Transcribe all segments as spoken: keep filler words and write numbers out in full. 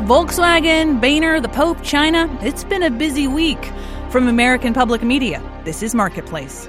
Volkswagen, Boehner, the Pope, China. It's been a busy week. From American Public Media, this is Marketplace.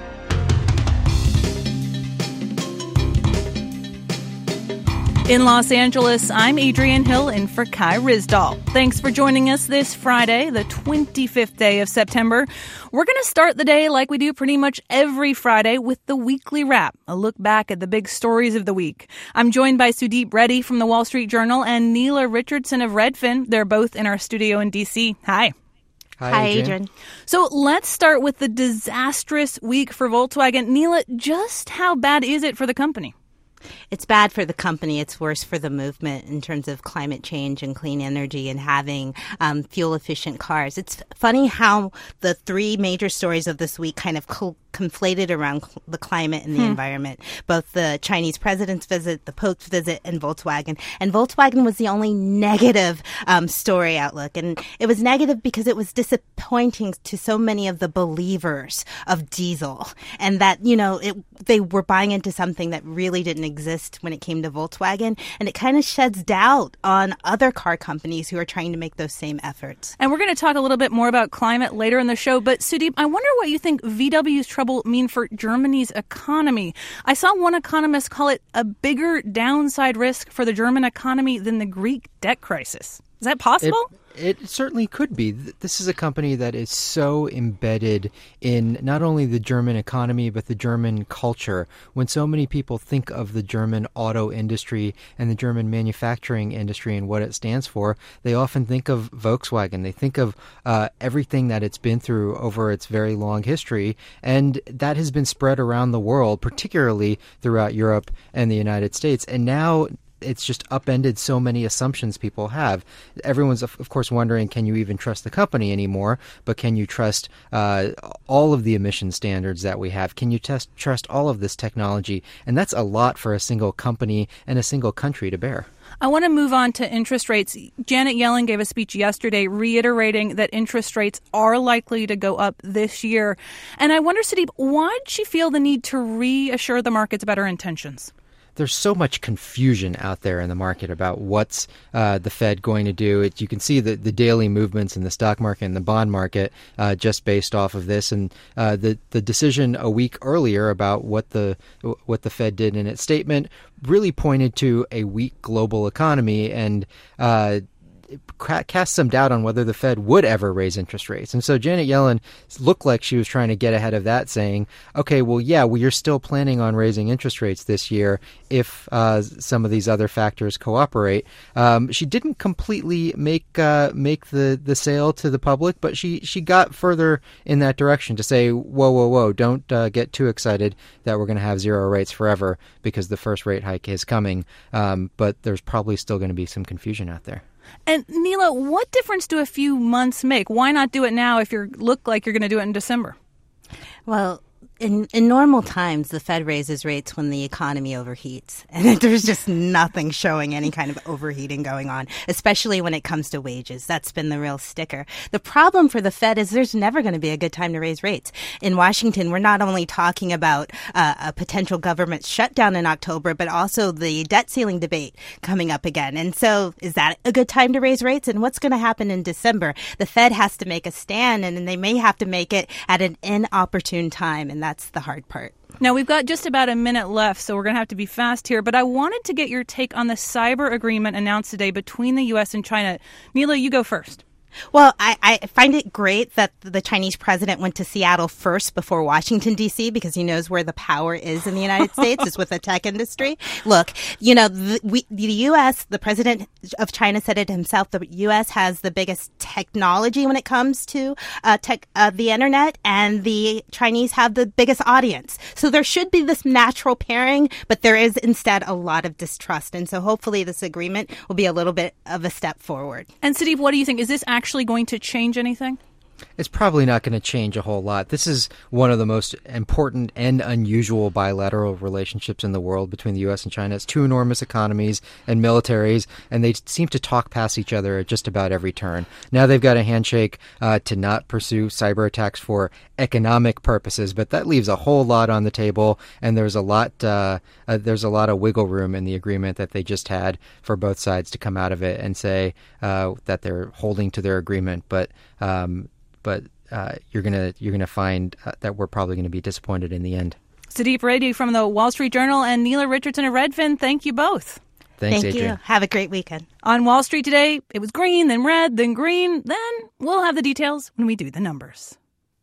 In Los Angeles, I'm Adrienne Hill in for Kai Ryssdal. Thanks for joining us this Friday, the twenty-fifth day of September. We're going to start the day like we do pretty much every Friday with the weekly wrap, a look back at the big stories of the week. I'm joined by Sudeep Reddy from the Wall Street Journal and Neela Richardson of Redfin. They're both in our studio in D C. Hi. Hi, Hi, Adrienne. Adrienne. So let's start with the disastrous week for Volkswagen. Neela, just how bad is it for the company? It's bad for the company. It's worse for the movement in terms of climate change and clean energy and having um, fuel-efficient cars. It's funny how the three major stories of this week kind of co- conflated around cl- the climate and the hmm. environment, both the Chinese president's visit, the Pope's visit, and Volkswagen. And Volkswagen was the only negative um, story outlook. And it was negative because it was disappointing to so many of the believers of diesel and that, you know, it, they were buying into something that really didn't exist when it came to Volkswagen. And it kind of sheds doubt on other car companies who are trying to make those same efforts. And we're going to talk a little bit more about climate later in the show. But Sudeep, I wonder what you think V W's trouble mean for Germany's economy. I saw one economist call it a bigger downside risk for the German economy than the Greek debt crisis. Is that possible? It, it certainly could be. This is a company that is so embedded in not only the German economy, but the German culture. When so many people think of the German auto industry and the German manufacturing industry and what it stands for, they often think of Volkswagen. They think of uh, everything that it's been through over its very long history. And that has been spread around the world, particularly throughout Europe and the United States. And now it's just upended so many assumptions people have. Everyone's, of course, wondering, can you even trust the company anymore? But can you trust uh, all of the emission standards that we have? Can you test, trust all of this technology? And that's a lot for a single company and a single country to bear. I want to move on to interest rates. Janet Yellen gave a speech yesterday reiterating that interest rates are likely to go up this year. And I wonder, Sudeep, why did she feel the need to reassure the markets about her intentions? There's so much confusion out there in the market about what's uh, the Fed going to do. It, you can see the, the daily movements in the stock market and the bond market uh, just based off of this. And uh, the the decision a week earlier about what the what the Fed did in its statement really pointed to a weak global economy and uh, cast some doubt on whether the Fed would ever raise interest rates. And so Janet Yellen looked like she was trying to get ahead of that, saying, okay, well, yeah, well, you're still planning on raising interest rates this year if uh, some of these other factors cooperate. Um, she didn't completely make uh, make the, the sale to the public, but she, she got further in that direction to say, whoa, whoa, whoa, don't uh, get too excited that we're going to have zero rates forever because the first rate hike is coming. Um, but there's probably still going to be some confusion out there. And Neela, what difference do a few months make? Why not do it now if you look like you're going to do it in December? Well, in, in normal times, the Fed raises rates when the economy overheats. And there's just nothing showing any kind of overheating going on, especially when it comes to wages. That's been the real sticker. The problem for the Fed is there's never going to be a good time to raise rates. In Washington, we're not only talking about uh, a potential government shutdown in October, but also the debt ceiling debate coming up again. And so is that a good time to raise rates? And what's going to happen in December? The Fed has to make a stand, and they may have to make it at an inopportune time. And that's the hard part. Now, we've got just about a minute left, so we're going to have to be fast here. But I wanted to get your take on the cyber agreement announced today between the U S and China. Neela, you go first. Well, I, I find it great that the Chinese president went to Seattle first before Washington, D C, because he knows where the power is in the United States, is with the tech industry. Look, you know, the, we, the U S, the president of China said it himself, the U S has the biggest technology when it comes to uh, tech, uh, the internet, and the Chinese have the biggest audience. So there should be this natural pairing, but there is instead a lot of distrust. And so hopefully this agreement will be a little bit of a step forward. And Sudeep, what do you think? Is this actually going to change anything? It's probably not going to change a whole lot. This is one of the most important and unusual bilateral relationships in the world between the U S and China. It's two enormous economies and militaries, and they seem to talk past each other at just about every turn. Now they've got a handshake uh, to not pursue cyber attacks for economic purposes, but that leaves a whole lot on the table, and there's a lot uh, uh, there's a lot of wiggle room in the agreement that they just had for both sides to come out of it and say uh, that they're holding to their agreement, but. Um, But uh, you're gonna you're gonna find uh, that we're probably going to be disappointed in the end. Sudeep Reddy from the Wall Street Journal and Neela Richardson of Redfin, thank you both. Thanks, Thank Adrian. you. Have a great weekend. On Wall Street today, it was green, then red, then green. Then we'll have the details when we do the numbers.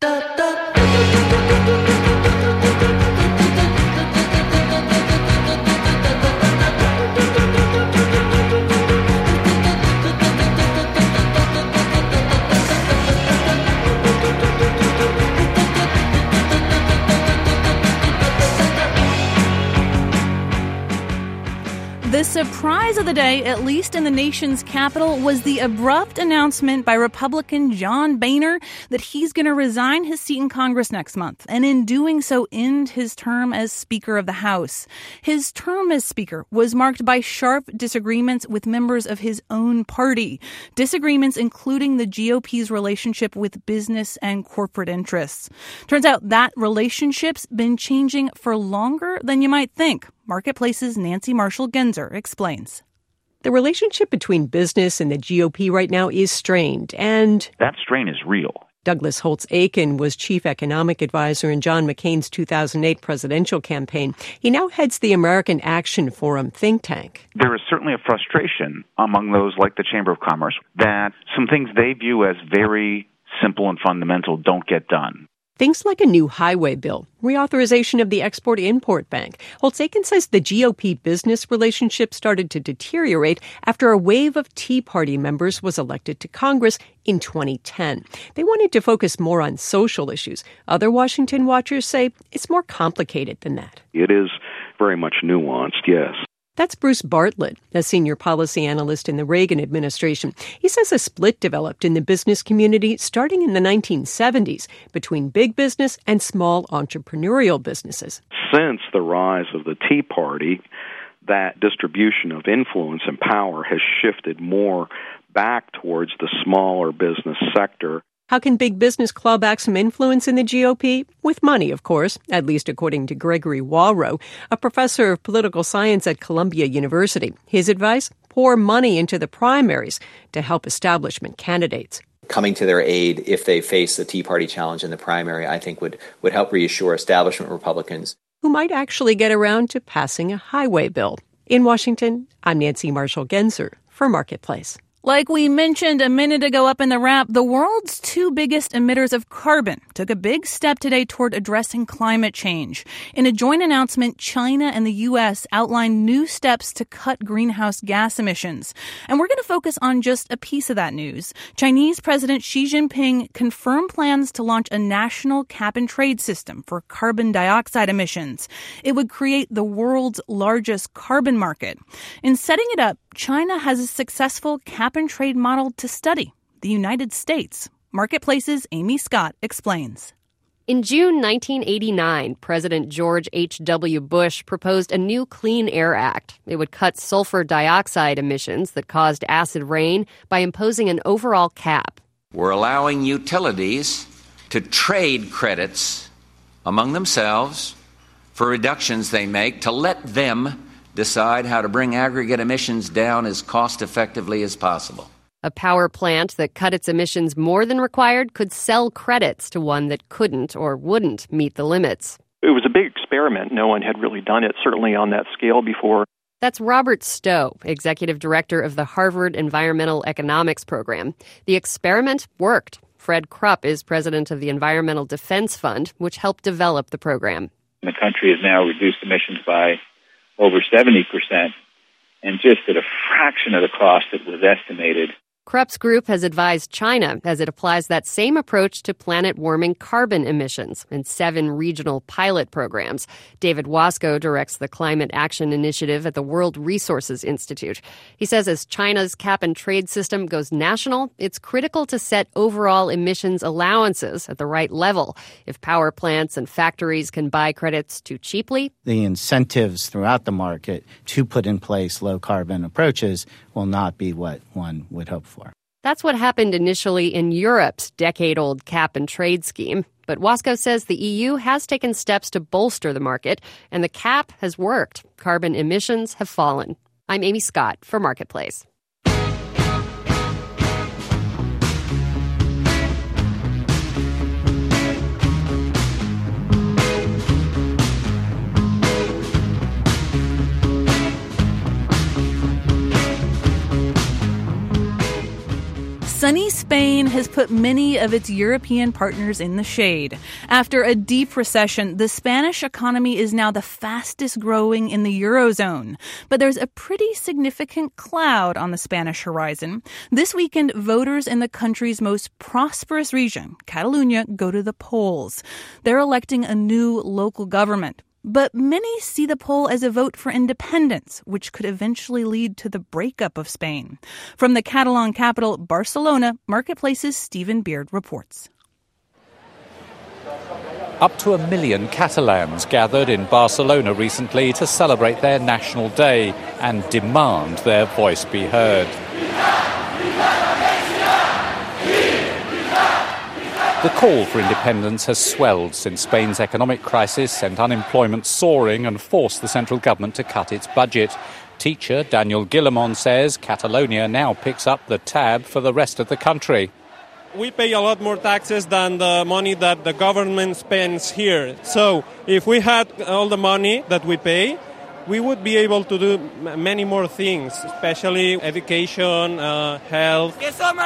The surprise of the day, at least in the nation's capital, was the abrupt announcement by Republican John Boehner that he's going to resign his seat in Congress next month, and in doing so end his term as Speaker of the House. His term as Speaker was marked by sharp disagreements with members of his own party, disagreements including the G O P's relationship with business and corporate interests. Turns out that relationship's been changing for longer than you might think. Marketplace's Nancy Marshall-Genzer explains. The relationship between business and the G O P right now is strained, and that strain is real. Douglas Holtz-Eakin was chief economic advisor in John McCain's two thousand eight presidential campaign. He now heads the American Action Forum think tank. There is certainly a frustration among those like the Chamber of Commerce that some things they view as very simple and fundamental don't get done. Things like a new highway bill, reauthorization of the Export-Import Bank. Holtz-Eakin says the G O P business relationship started to deteriorate after a wave of Tea Party members was elected to Congress in twenty ten. They wanted to focus more on social issues. Other Washington watchers say it's more complicated than that. It is very much nuanced, yes. That's Bruce Bartlett, a senior policy analyst in the Reagan administration. He says a split developed in the business community starting in the nineteen seventies between big business and small entrepreneurial businesses. Since the rise of the Tea Party, that distribution of influence and power has shifted more back towards the smaller business sector. How can big business claw back some influence in the G O P? With money, of course, at least according to Gregory Walrow, a professor of political science at Columbia University. His advice? Pour money into the primaries to help establishment candidates. Coming to their aid if they face the Tea Party challenge in the primary, I think would, would help reassure establishment Republicans. Who might actually get around to passing a highway bill. In Washington, I'm Nancy Marshall-Genzer for Marketplace. Like we mentioned a minute ago up in the wrap, the world's two biggest emitters of carbon took a big step today toward addressing climate change. In a joint announcement, China and the U S outlined new steps to cut greenhouse gas emissions. And we're going to focus on just a piece of that news. Chinese President Xi Jinping confirmed plans to launch a national cap-and-trade system for carbon dioxide emissions. It would create the world's largest carbon market. In setting it up, China has a successful cap-and-trade model to study, the United States. Marketplace's Amy Scott explains. In June nineteen eighty-nine, President George H W. Bush proposed a new Clean Air Act. It would cut sulfur dioxide emissions that caused acid rain by imposing an overall cap. We're allowing utilities to trade credits among themselves for reductions they make to let them decide how to bring aggregate emissions down as cost-effectively as possible. A power plant that cut its emissions more than required could sell credits to one that couldn't or wouldn't meet the limits. It was a big experiment. No one had really done it, certainly on that scale before. That's Robert Stowe, executive director of the Harvard Environmental Economics Program. The experiment worked. Fred Krupp is president of the Environmental Defense Fund, which helped develop the program. The country has now reduced emissions by over seventy percent, and just at a fraction of the cost that was estimated Krebs Group has advised China as it applies that same approach to planet-warming carbon emissions in seven regional pilot programs. David Wasco directs the Climate Action Initiative at the World Resources Institute. He says as China's cap-and-trade system goes national, it's critical to set overall emissions allowances at the right level. If power plants and factories can buy credits too cheaply, the incentives throughout the market to put in place low-carbon approaches will not be what one would hope for. That's what happened initially in Europe's decade-old cap-and-trade scheme. But Wasco says the E U has taken steps to bolster the market, and the cap has worked. Carbon emissions have fallen. I'm Amy Scott for Marketplace. Sunny Spain has put many of its European partners in the shade. After a deep recession, the Spanish economy is now the fastest growing in the Eurozone. But there's a pretty significant cloud on the Spanish horizon. This weekend, voters in the country's most prosperous region, Catalonia, go to the polls. They're electing a new local government. But many see the poll as a vote for independence, which could eventually lead to the breakup of Spain. From the Catalan capital, Barcelona, Marketplace's Stephen Beard reports. Up to a million Catalans gathered in Barcelona recently to celebrate their National Day and demand their voice be heard. The call for independence has swelled since Spain's economic crisis sent unemployment soaring and forced the central government to cut its budget. Teacher Daniel Guillamon says Catalonia now picks up the tab for the rest of the country. We pay a lot more taxes than the money that the government spends here. So if we had all the money that we pay, we would be able to do many more things, especially education, uh, health.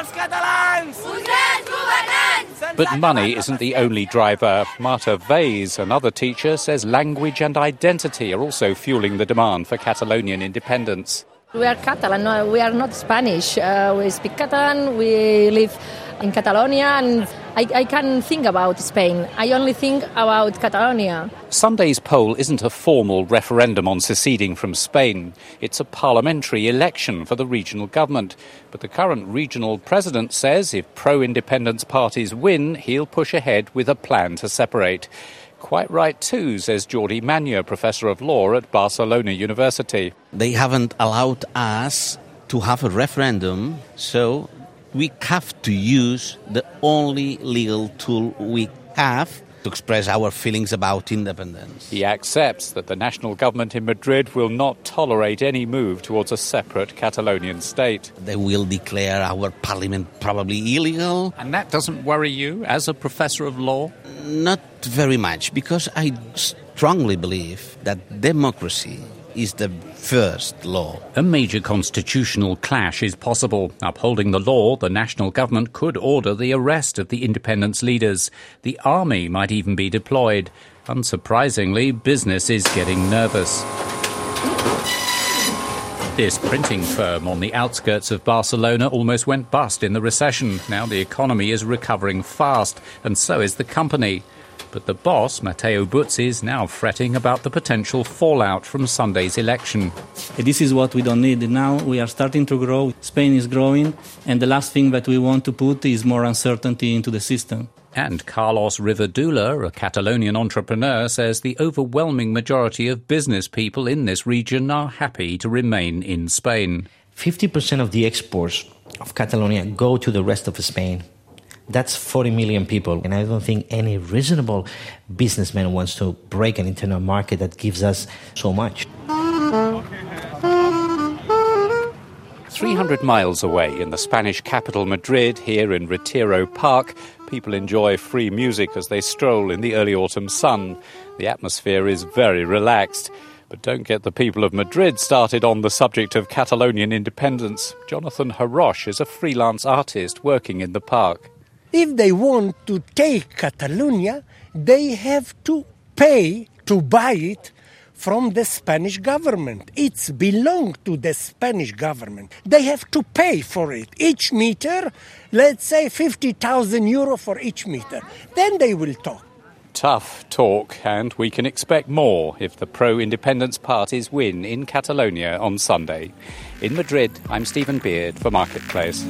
But money isn't the only driver. Marta Vaz, another teacher, says language and identity are also fueling the demand for Catalonian independence. We are Catalan, no, we are not Spanish. Uh, we speak Catalan, we live in Catalonia, and I, I can't think about Spain. I only think about Catalonia. Sunday's poll isn't a formal referendum on seceding from Spain. It's a parliamentary election for the regional government. But the current regional president says if pro-independence parties win, he'll push ahead with a plan to separate. Quite right too, says Jordi Manya, professor of law at Barcelona University. They haven't allowed us to have a referendum, so we have to use the only legal tool we have to express our feelings about independence. He accepts that the national government in Madrid will not tolerate any move towards a separate Catalonian state. They will declare our parliament probably illegal. And that doesn't worry you as a professor of law? Not very much, because I strongly believe that democracy is the first law. A major constitutional clash is possible. Upholding the law, the national government could order the arrest of the independence leaders. The army might even be deployed. Unsurprisingly, business is getting nervous. This printing firm on the outskirts of Barcelona almost went bust in the recession. Now the economy is recovering fast, and so is the company. But the boss, Mateo Butz, is now fretting about the potential fallout from Sunday's election. This is what we don't need. Now we are starting to grow. Spain is growing, and the last thing that we want to put is more uncertainty into the system. And Carlos Rivadula, a Catalonian entrepreneur, says the overwhelming majority of business people in this region are happy to remain in Spain. fifty percent of the exports of Catalonia go to the rest of Spain. That's forty million people, and I don't think any reasonable businessman wants to break an internal market that gives us so much. three hundred miles away in the Spanish capital Madrid, here in Retiro Park, people enjoy free music as they stroll in the early autumn sun. The atmosphere is very relaxed. But don't get the people of Madrid started on the subject of Catalonian independence. Jonathan Harosh is a freelance artist working in the park. If they want to take Catalonia, they have to pay to buy it from the Spanish government. It's belong to the Spanish government. They have to pay for it. Each meter, let's say fifty thousand euro for each meter. Then they will talk. Tough talk, and we can expect more if the pro-independence parties win in Catalonia on Sunday. In Madrid, I'm Stephen Beard for Marketplace.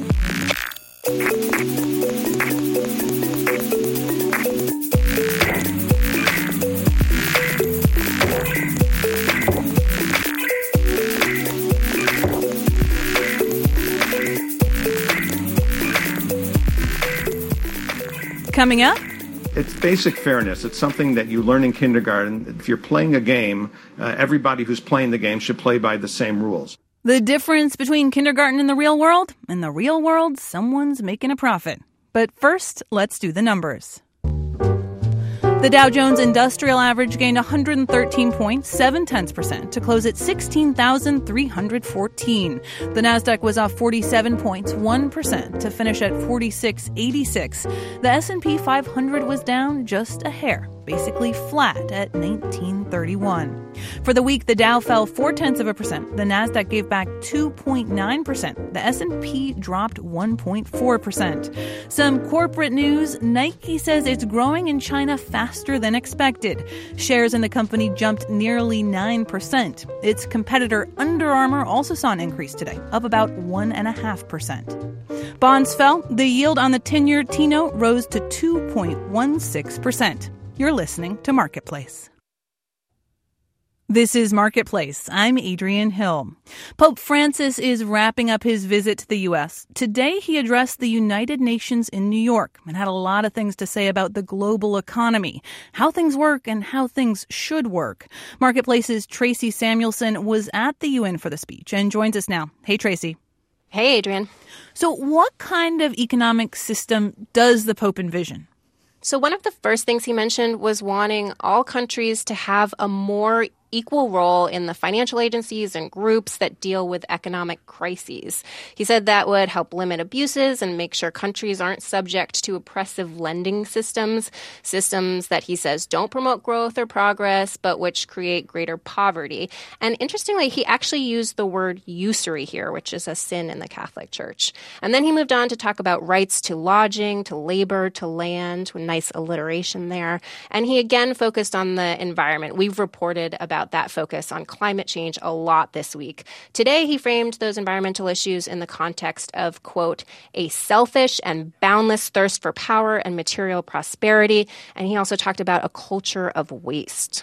Coming up, it's basic fairness. It's something that you learn in kindergarten. If you're playing a game, uh, everybody who's playing the game should play by the same rules. the difference between kindergarten and the real world. In the real world, someone's making a profit. But first, let's do the numbers. The Dow Jones Industrial Average gained one hundred thirteen point seven percent to close at sixteen thousand three hundred fourteen. The Nasdaq was off forty-seven point one percent to finish at forty-six eighty-six. The S and P five hundred was down just a hair, basically flat at nineteen thirty-one. For the week, the Dow fell four tenths of a percent. The Nasdaq gave back two point nine percent. The S and P dropped one point four percent. Some corporate news: Nike says it's growing in China faster than expected. Shares in the company jumped nearly nine percent. Its competitor Under Armour also saw an increase today, up about one point five percent. Bonds fell. The yield on the ten-year T-note rose to two point one six percent. You're listening to Marketplace. This is Marketplace. I'm Adrienne Hill. Pope Francis is wrapping up his visit to the U S. Today, he addressed the United Nations in New York and had a lot of things to say about the global economy, how things work and how things should work. Marketplace's Tracy Samuelson was at the U N for the speech and joins us now. Hey, Tracy. Hey, Adrienne. So what kind of economic system does the Pope envision? So one of the first things he mentioned was wanting all countries to have a more equal role in the financial agencies and groups that deal with economic crises. He said that would help limit abuses and make sure countries aren't subject to oppressive lending systems, systems that he says don't promote growth or progress, but which create greater poverty. And interestingly, he actually used the word usury here, which is a sin in the Catholic Church. And then he moved on to talk about rights to lodging, to labor, to land, with nice alliteration there. And he again focused on the environment. We've reported about that focus on climate change a lot this week. Today, he framed those environmental issues in the context of, quote, a selfish and boundless thirst for power and material prosperity. And he also talked about a culture of waste.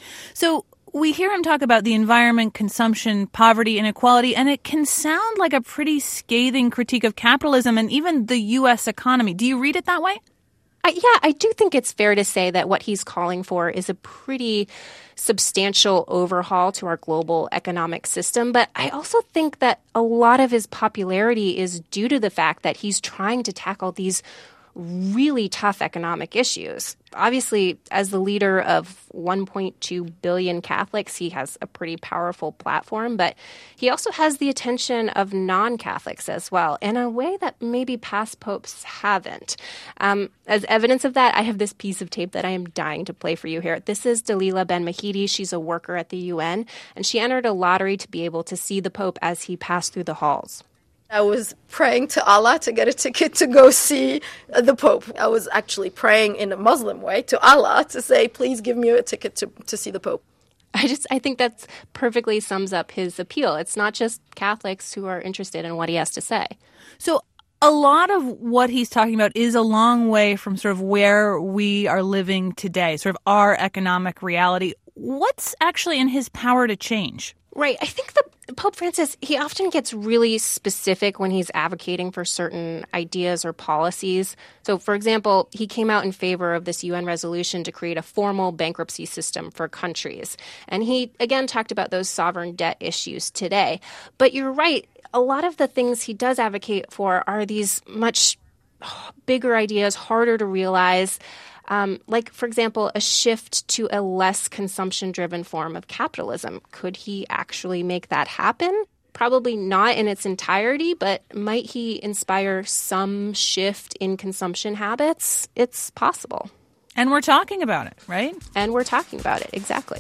So we hear him talk about the environment, consumption, poverty, inequality, and it can sound like a pretty scathing critique of capitalism and even the U S economy. Do you read it that way? I, yeah, I do think it's fair to say that what he's calling for is a pretty substantial overhaul to our global economic system. But I also think that a lot of his popularity is due to the fact that he's trying to tackle these really tough economic issues. Obviously, as the leader of one point two billion Catholics, he has a pretty powerful platform, but he also has the attention of non-Catholics as well, in a way that maybe past popes haven't. Um, as evidence of that, I have this piece of tape that I am dying to play for you here. This is Dalila Ben-Mahidi. She's a worker at the U N, and she entered a lottery to be able to see the Pope as he passed through the halls. I was praying to Allah to get a ticket to go see the Pope. I was actually praying in a Muslim way to Allah to say, please give me a ticket to, to see the Pope. I just I think that perfectly sums up his appeal. It's not just Catholics who are interested in what he has to say. So a lot of what he's talking about is a long way from sort of where we are living today, sort of our economic reality. What's actually in his power to change? Right. I think the Pope Francis, he often gets really specific when he's advocating for certain ideas or policies. So, for example, he came out in favor of this U N resolution to create a formal bankruptcy system for countries. And he, again, talked about those sovereign debt issues today. But you're right. A lot of the things he does advocate for are these much bigger ideas, harder to realize. Um, like, for example, a shift to a less consumption-driven form of capitalism. Could he actually make that happen? Probably not in its entirety, but might he inspire some shift in consumption habits? It's possible. And we're talking about it, right? And we're talking about it, exactly.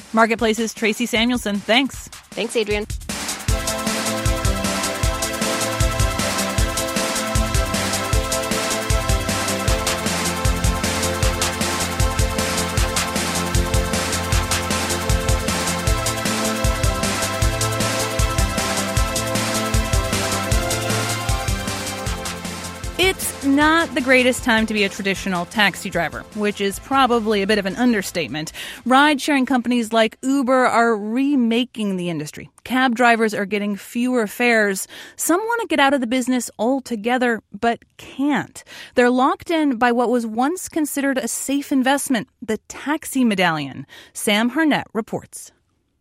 Marketplace's Tracy Samuelson, thanks. Thanks, Adrian. It's not the greatest time to be a traditional taxi driver, which is probably a bit of an understatement. Ride-sharing companies like Uber are remaking the industry. Cab drivers are getting fewer fares. Some want to get out of the business altogether, but can't. They're locked in by what was once considered a safe investment, the taxi medallion. Sam Harnett reports.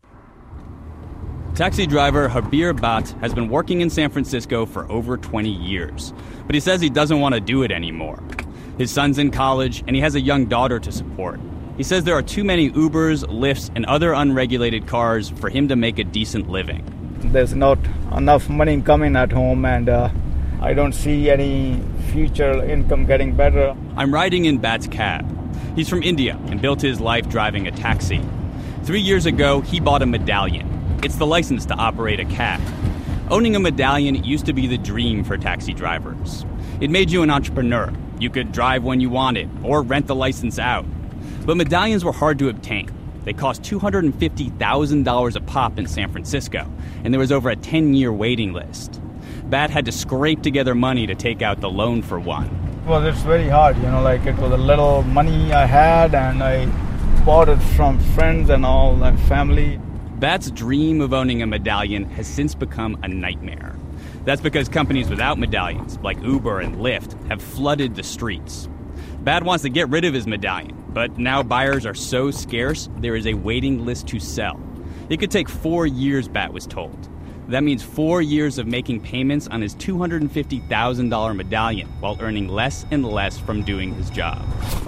Taxi driver Habir Bhatt has been working in San Francisco for over twenty years, but he says he doesn't want to do it anymore. His son's in college, and he has a young daughter to support. He says there are too many Ubers, Lyfts, and other unregulated cars for him to make a decent living. There's not enough money coming at home, and uh, I don't see any future income getting better. I'm riding in Bhatt's cab. He's from India and built his life driving a taxi. Three years ago, he bought a medallion. It's the license to operate a cab. Owning a medallion used to be the dream for taxi drivers. It made you an entrepreneur. You could drive when you wanted or rent the license out. But medallions were hard to obtain. They cost two hundred fifty thousand dollars a pop in San Francisco, and there was over a ten-year waiting list. Bhatt had to scrape together money to take out the loan for one. Well, it's very hard, you know, like it was a little money I had, and I bought it from friends and all, and family. Bhatt's dream of owning a medallion has since become a nightmare. That's because companies without medallions, like Uber and Lyft, have flooded the streets. Bhatt wants to get rid of his medallion, but now buyers are so scarce, there is a waiting list to sell. It could take four years, Bhatt was told. That means four years of making payments on his two hundred fifty thousand dollars medallion while earning less and less from doing his job.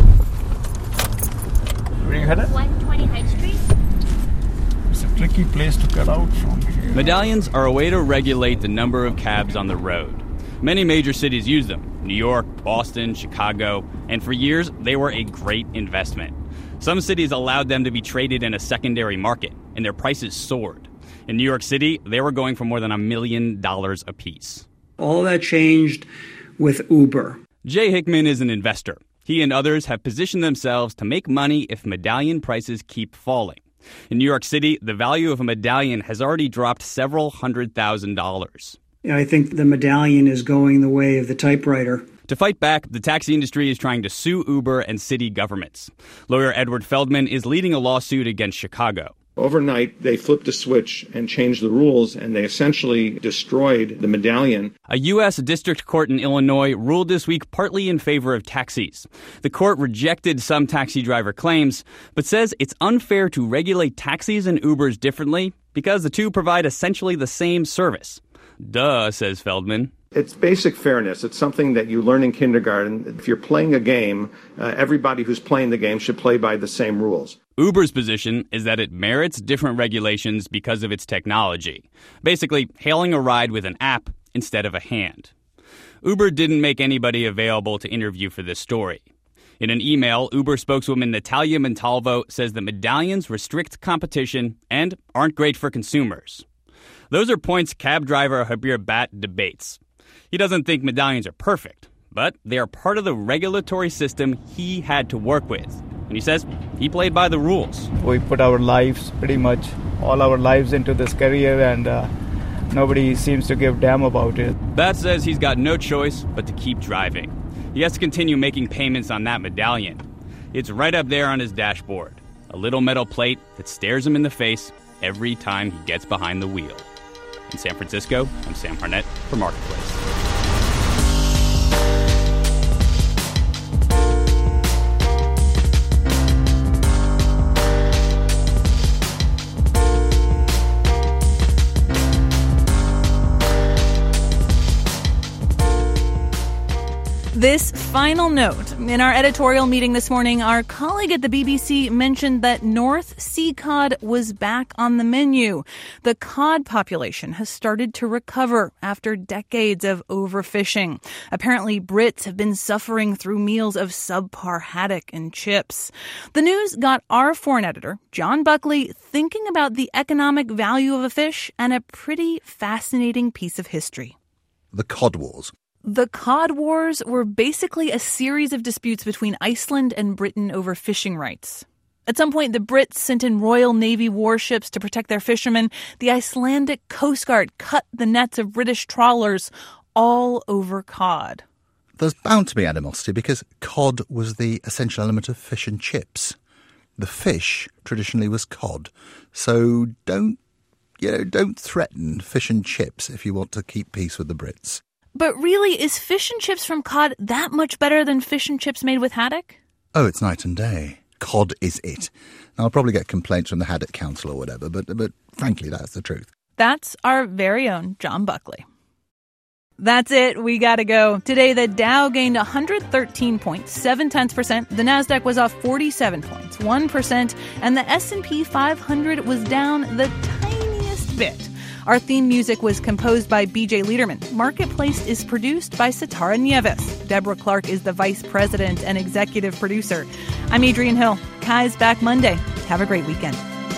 Where are you headed? one twenty High Street. It's a tricky place to get out from here. Medallions are a way to regulate the number of cabs on the road. Many major cities use them: New York, Boston, Chicago, and for years they were a great investment. Some cities allowed them to be traded in a secondary market, and their prices soared. In New York City, they were going for more than a million dollars apiece. All that changed with Uber. Jay Hickman is an investor. He and others have positioned themselves to make money if medallion prices keep falling. In New York City, the value of a medallion has already dropped several hundred thousand dollars. I think the medallion is going the way of the typewriter. To fight back, the taxi industry is trying to sue Uber and city governments. Lawyer Edward Feldman is leading a lawsuit against Chicago. Overnight, they flipped a switch and changed the rules, and they essentially destroyed the medallion. A U S district court in Illinois ruled this week partly in favor of taxis. The court rejected some taxi driver claims, but says it's unfair to regulate taxis and Ubers differently because the two provide essentially the same service. Duh, says Feldman. It's basic fairness. It's something that you learn in kindergarten. If you're playing a game, uh, everybody who's playing the game should play by the same rules. Uber's position is that it merits different regulations because of its technology. Basically, hailing a ride with an app instead of a hand. Uber didn't make anybody available to interview for this story. In an email, Uber spokeswoman Natalia Montalvo says that medallions restrict competition and aren't great for consumers. Those are points cab driver Habir Bhatt debates. He doesn't think medallions are perfect, but they are part of the regulatory system he had to work with. And he says he played by the rules. We put our lives, pretty much all our lives, into this career, and uh, nobody seems to give a damn about it. Bhatt says he's got no choice but to keep driving. He has to continue making payments on that medallion. It's right up there on his dashboard, a little metal plate that stares him in the face every time he gets behind the wheel. In San Francisco, I'm Sam Harnett for Marketplace. This final note. In our editorial meeting this morning, our colleague at the B B C mentioned that North Sea cod was back on the menu. The cod population has started to recover after decades of overfishing. Apparently, Brits have been suffering through meals of subpar haddock and chips. The news got our foreign editor, John Buckley, thinking about the economic value of a fish and a pretty fascinating piece of history. The Cod Wars. The Cod Wars were basically a series of disputes between Iceland and Britain over fishing rights. At some point, the Brits sent in Royal Navy warships to protect their fishermen. The Icelandic Coast Guard cut the nets of British trawlers, all over cod. There's bound to be animosity because cod was the essential element of fish and chips. The fish traditionally was cod. So don't, you know, don't threaten fish and chips if you want to keep peace with the Brits. But really, is fish and chips from cod that much better than fish and chips made with haddock? Oh, it's night and day. Cod is it. Now, I'll probably get complaints from the Haddock Council or whatever, but but frankly, that's the truth. That's our very own John Buckley. That's it. We gotta go. Today, the Dow gained one hundred thirteen point seven percent. The Nasdaq was off forty-seven points, one percent. And the S and P five hundred was down the tiniest bit. Our theme music was composed by B J Liederman. Marketplace is produced by Satara Nieves. Deborah Clark is the vice president and executive producer. I'm Adrienne Hill. Kai's back Monday. Have a great weekend.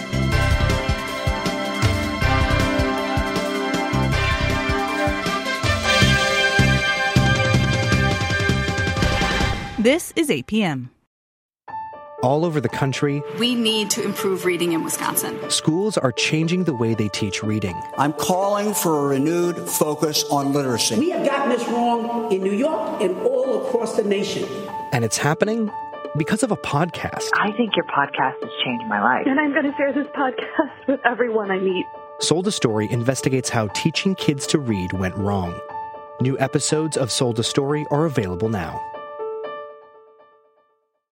This is eight p.m. All over the country, we need to improve reading in Wisconsin. Schools are changing the way they teach reading. I'm calling for a renewed focus on literacy. We have gotten this wrong in New York and all across the nation. And it's happening because of a podcast. I think your podcast has changed my life. And I'm going to share this podcast with everyone I meet. Sold a Story investigates how teaching kids to read went wrong. New episodes of Sold a Story are available now.